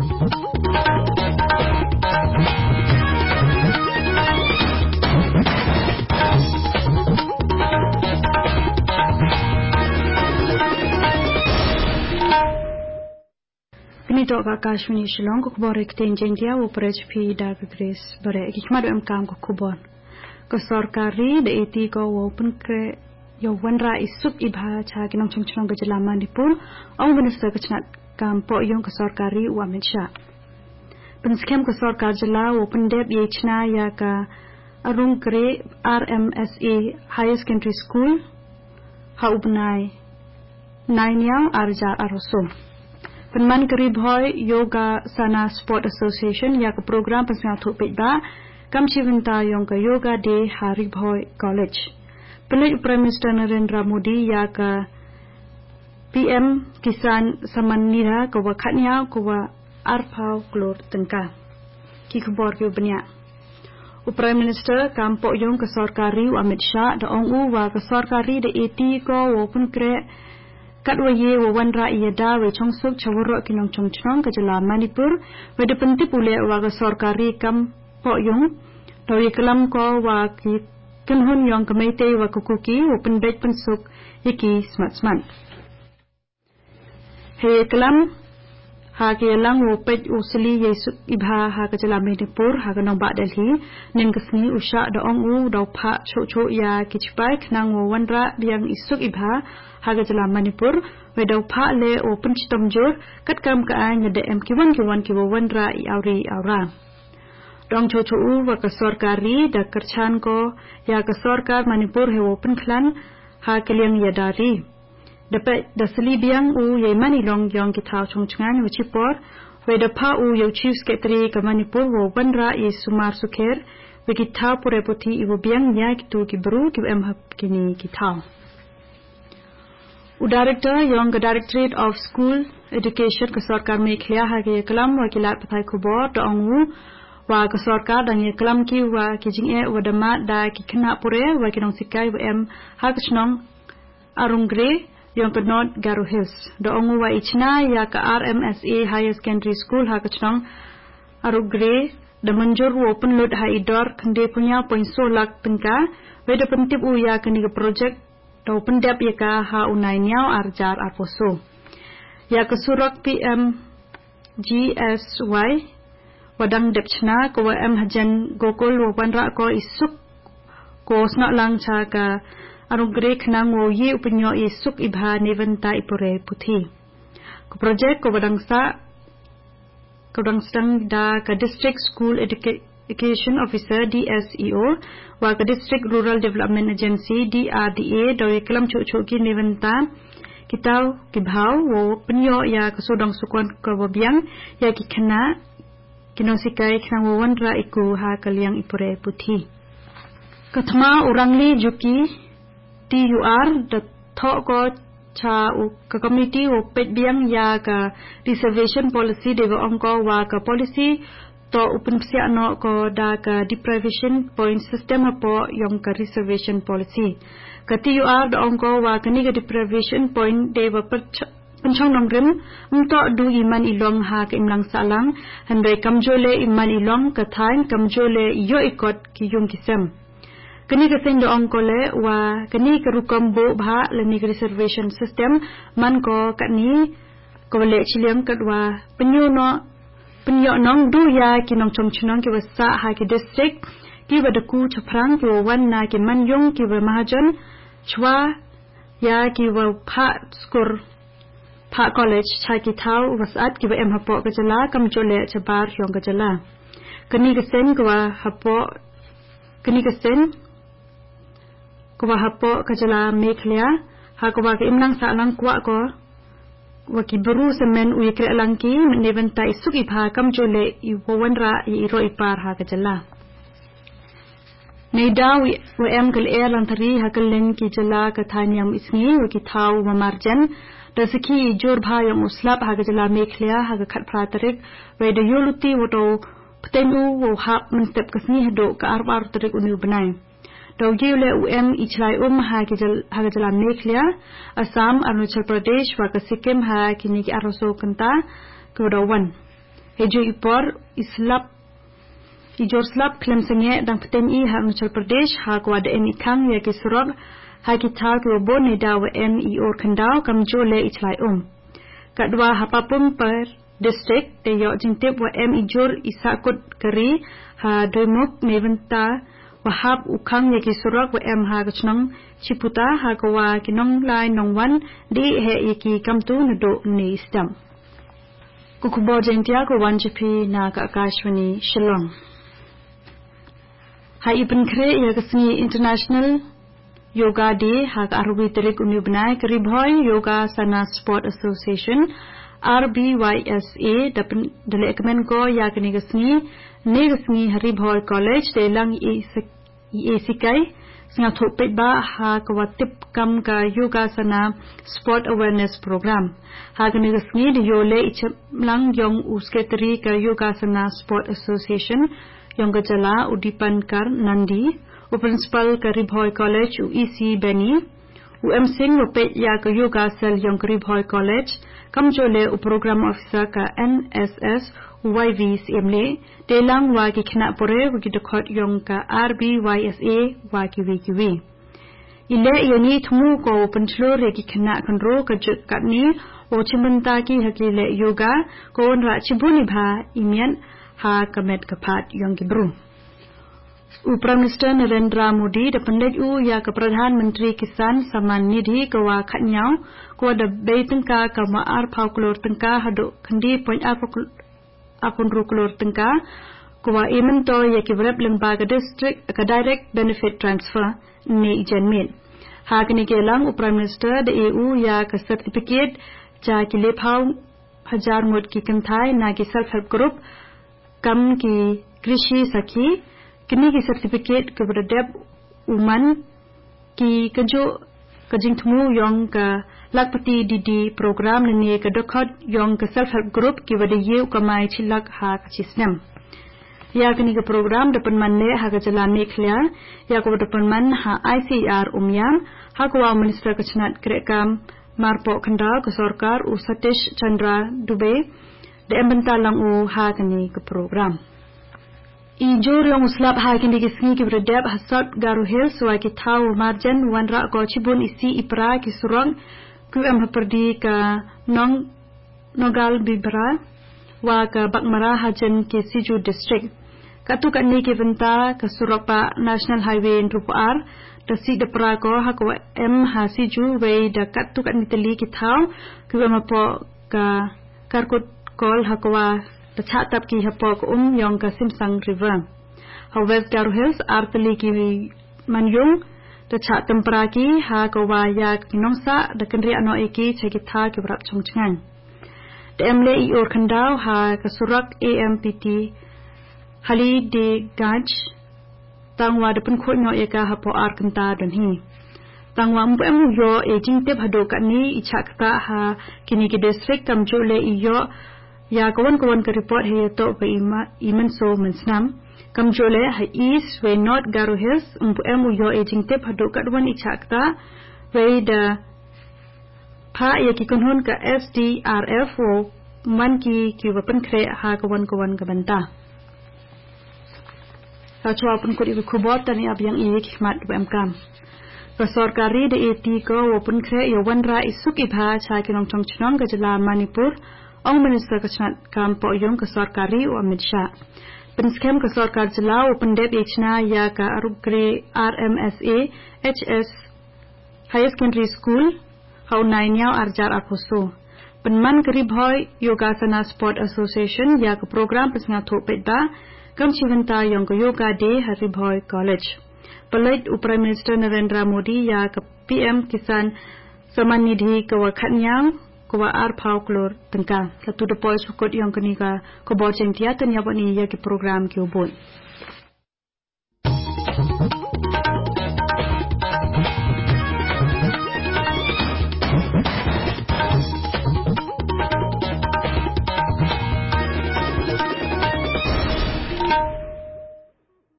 Dok Akashwini Shillong ko kubore kitenjeng dia wo PHP da Grace bare ikmadu kam ko kubon ko sarkari de eti ko wo pun kre yo wanra isuk ibha cha kinong chungchong ga jalaman dipun ong minister ka chnat kam po yong ko sarkari wa mensha pun skem ko sarkar jala wo pun deb ye chna ya ka arung kre RMSA Higher Secondary School ha ubnai nainyaw arjar aroso Penman Karib Hoy Yoga Sana Sport Association ya ke program pesang thuk pekba kam chiventa yong ke Yoga Day Harib Hoy College. Pelik Prime Minister Narendra Modi ya ke PM Kisan Saman Nira ke wakatnya ke wa arpau klor tengka. Ki kebor ke benya. Prime Minister kam pok yong ke sarkari wa Amit Shah da ong u wa ke sarkari de eti ko wo pun kre Katwaye wa wanra iyada we chongsuk chawarok kinong chongchong ke jala Manipur we de pentip ule wa ga sarkari kam po yung dawi kelam ko wa ki kinhun yong kemaite wa kukuki wa pendek pensuk yiki smat he kelam ha ke lang wo pej usli yesuk ibha ha ke jala Manipur ha ga nong ba Delhi nen kesni usha da ong u daw pha cho ya kichpai knang wo wanra biang isuk ibha haga jala Manipur wedaw pha le open chitom jor kat kam ka ay ngade em ki wan ra I aura dong cho u wa ka sarkari da karchan ko ya ka sarkar Manipur he open klan ha keliang yadari dapat da seli biang u ye mani long yong ki thau chungchngan wi chipor wedaw pha u yo chief secretary ka Manipur wo wan ra I sumar sukher wi ki thau purepoti I wo biang ya ki tu ki bru ki em hap kini ki thau Director Young Directorate of School Education ke sarkar Mekhlia ha ke kelam wakilat pathai khobor da ongu wa ke sarkar dan ye kelam ki wa ki jinge wa dama da ki khna pure wa ki nong sikai wa em ha ke chnong arungre yong ke North Garo Hills da ongu wa ichna ya ka RMSA Higher Secondary School ha ke chnong arungre da manjur wo open load ha idor khande punya point so lak tengka we da pentip u ya ke ni project Tau pendap ya ka ha unai niau arjar arposo. Ya ke surak PM GSY wadang depchna ko em hajan gokol wo wanra ko isuk ko snak lang cha ka arugre khnang wo ye upenyo isuk ibha neventa ipore puthi. Ko project ko wadang sang da ka District School Education Officer DSEO wa ka District Rural Development Agency DRDA dawi kelam chok ki neventa kitau kibhau wo penyo ya kasodong sukon ka wabiang ya ki khana kinosikai khang wo wanra iku ha kaliang ipure puthi kathma urangli juki TUR da tho ko cha u ka committee wo pet biang ya ka reservation policy de ongko wa ka policy to open psia no ko da ka deprivation point system apo yong ka reservation policy ka TUR da ongko wa ka ni ka deprivation point de wa penchong nongrim to du iman ilong ha ka imlang salang handai kamjole iman ilong ka thain kamjole yo ikot ki yung kisem kani ka sendo ongko le wa kani ka rukom bo bha le ni ka reservation system man ko kani ko le chiliam kadwa penyo nong du ya ki nong chongchnong ki wasa ha ki district ki wadaku chaprang ki wan na ki manyong ki mahajan chwa ya ki wa pha skor pha college cha ki thau wasat ki em hapo ka jala kam chole chabar yong ka jala kani ka sen ko hapo kani ka sen ko hapo ka jala Mekhlia ha ko ka imlang sa lang kwa ko waki baru semen uye kre langki neventa isuk ipha kam jole I wanra I ro ipar ha ka jala nei daw we em kal air lantari ha kal len ki jala ka thanyam isngi waki thau mamarjan da siki jor bha yong uslap ha ka jala Mekhlia ha ka khat pratarik we de yoluti woto ptenu wo hap men tep kasni hdo ka arbar tarik unu banai daw yule ichlai ha ka jala Mekhlia Assam Arunachal Pradesh wa ka Sikkim ha kini ki aroso kanta ko dawan Hejo ipor ijor slap klem senge dang petem I ha Arunachal Pradesh ha kwa da em ikang ya ki surab ha ki thak robo ne da wa em I or khandao kam jo le ichlai kadwa ha papum per district te yo jingtep wa em ijor isakut kari ha doimok meventa wahab ukang ya ki surab wa em ha gachnong chiputa ha kwa kinong lai nongwan di he iki kamtu nado ni istam kukubo jengtia ko wanjipi na ka Akashwani Shillong ha ibn kre ya kasni International Yoga Day ha ka arwi terik unibnai karibhoy Yoga Sana Sport Association RBYSA dapen dele ekmen ko ya kani kasni negasni haribhoy college de lang EACK singa thopet ba ha ka tip kam ka Yoga Sana Sport Awareness Program ha kani kasni de yole ichlang yong usketri ka Yoga Sana Sport Association yong gajala udipan kar nandi Principal Karibhoy College UEC Beni UM Singh Rupet ya ka Yoga Cell Yong Karibhoy College kamjole Program Officer ka NSS YV CMLE Delang wa ki khna pore wi dekot yong ka RBYSA wa ki wi ile yani thmu ko panchlo re ki khna khandro ka jut ka ni o chimanta ki hakile yoga ko ra chibuni bha imian ha kamet ka phat yong ki bru Prime Minister Narendra Modi da pandit ya ka Pradhan Mantri Kisan Samman Nidhi ka wa khatnyau ko da beitengka ka maar phau klor tengka hado khandi point apun ru klor tengka ko wa imento ya ki vrep lengba ka district ka direct benefit transfer ni janmin ha kini ke lang Prime Minister da EU ya ka certificate cha ki le phau hajar mot ki kanthai na ki self help group kam ki krishi sakhi kini ki certificate ke berdeb uman ki kejo kajing thmu yong ka lakpati didi program ne ka dokot yong ka self help group ki wade ye kamai chilak ha ka chisnem ya kini ka program depan man le ha ka jala mekhlia ya ko depan man ha ICR umyam ha ko minister ka chnat krekam marpo khandal ka sarkar u Satish Chandra Dubey de embenta lang u ha kini ka program Ijor yang uslap ha kini kisngi ki berdeb hasad Garo Hills wa ki thau marjan wanra ko chibun isi ipra ki surang ku am perdi ka nogal bibra wa ka bakmara hajan ki Siju district katu kan ni ki venta ka surapa national highway in Rupar da si de pra ko ha ko em ha Siju way da katu kan nitali ki thau ku am po ka karkot kol ha ko the chatap ki hapo ko yong ka Simsang River West Garo Hills artali ki manyung the chatam praki ha ko wa ya kinongsa the kendri ano iki cheki tha ki brap chongchngan the emle I or khandao ha ka surak AMPT hali de gaj tangwa de pun khoi no eka hapo ar kanta don hi tangwa mbu emu yo e jingtep hado ka ni ichakta ha kini ki district kam jole I yo ya kawan ka report he to pa iman so mansnam kam jole ha east we north Garo Hills emu yo aging tip hado kadwan ichakta we da pha ya ki kunhon ka SDRF o man ki wapan kre ha kawan ka banta ha chwa pun ko khubot tani ab yang I khmat bam kam ka sarkari de eti ko wapan kre yo wanra isuk ibha cha kinong chongchnong ka jala Manipur Ang Minister Kachnat Kampo Yung ka Sarkari o Amit Shah. Pinskem ka Sarkar Jalaw Pandep Ichna ya ka Arugre RMSA HS High Secondary School Hau Nainyaw Arjar Aposo. Penman Karibhoy Yogasana Sport Association ya ka program pesnga thopet ba kam chivanta yung ka Yoga Day Haribhoy College. Palait Prime Minister Narendra Modi ya ka PM Kisan Samman Nidhi ka wakhatnyang ko ar phau klor tengka satu de poi sukot yang kini ka ko boceng tiatan ya bani ya ki program ki ubon